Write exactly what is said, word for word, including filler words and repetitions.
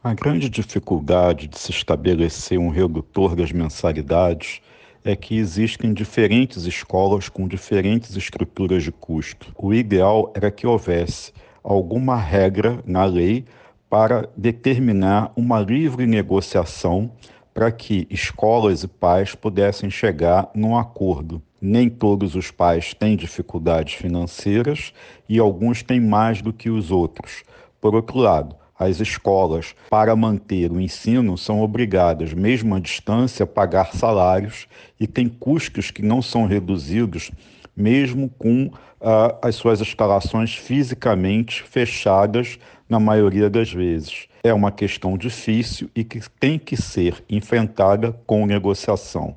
A grande dificuldade de se estabelecer um redutor das mensalidades é que existem diferentes escolas com diferentes estruturas de custo. O ideal era que houvesse alguma regra na lei para determinar uma livre negociação para que escolas e pais pudessem chegar num acordo. Nem todos os pais têm dificuldades financeiras e alguns têm mais do que os outros. Por outro lado, as escolas, para manter o ensino, são obrigadas, mesmo à distância, a pagar salários e têm custos que não são reduzidos, mesmo com ah, as suas instalações fisicamente fechadas na maioria das vezes. É uma questão difícil e que tem que ser enfrentada com negociação.